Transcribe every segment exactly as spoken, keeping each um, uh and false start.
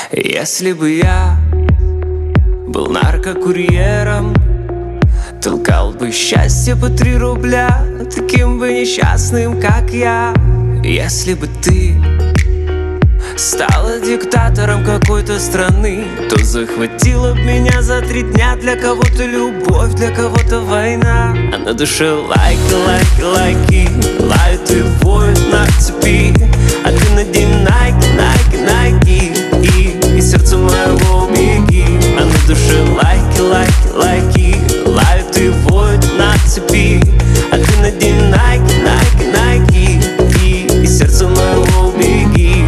Если бы я был наркокурьером, толкал бы счастье по три рубля таким бы несчастным, как я. Если бы ты стала диктатором какой-то страны, то захватила б меня за три дня. Для кого-то любовь, для кого-то война, а на душе лайки, лайки, лайки. Лают и воют на цепи, а ты надень найки, найки, найки. И, и сердце моего беги. А на душе лайки, лайки, лайки. Лают и воют на цепи, а ты надень найки, найки, найки. И, и сердце моего беги.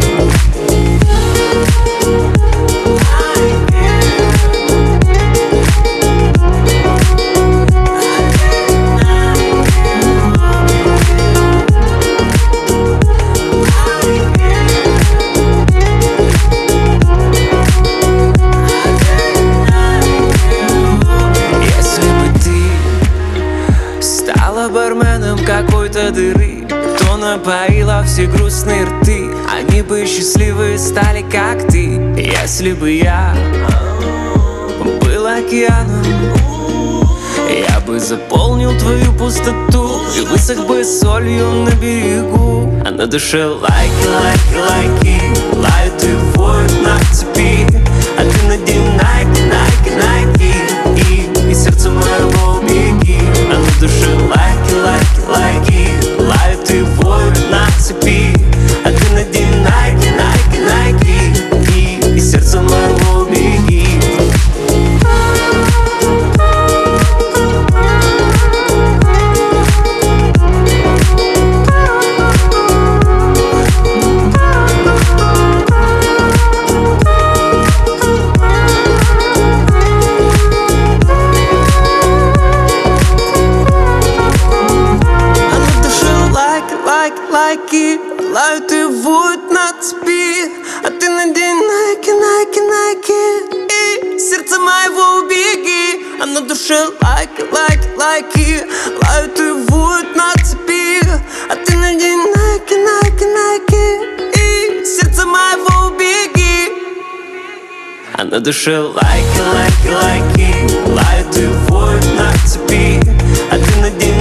Барменом какой-то дыры, кто напоила все грустные рты, они бы счастливые стали, как ты. Если бы я был океаном, я бы заполнил твою пустоту и высох бы солью на берегу. А на душе лайки, лайки, лайки. Лают и воют на цепи, а ты надень найки, найки, найки. И, и сердце моего беги. А на душе лайки, лайки, лайки. Лают и воют на цепи, а ты надень найки, найки, найки. И, и сердце моего беги. Лайки, лают и воют на цепи, а ты надень найки, найки, найки. И сердце моего беги. А на душе лайки, лайки, лайки. Лают и воют на цепи, а ты надень найки, найки, найки. И сердце моего беги. А на душе лайки, лайки, лайки. Лают и воют на цепи, а ты надень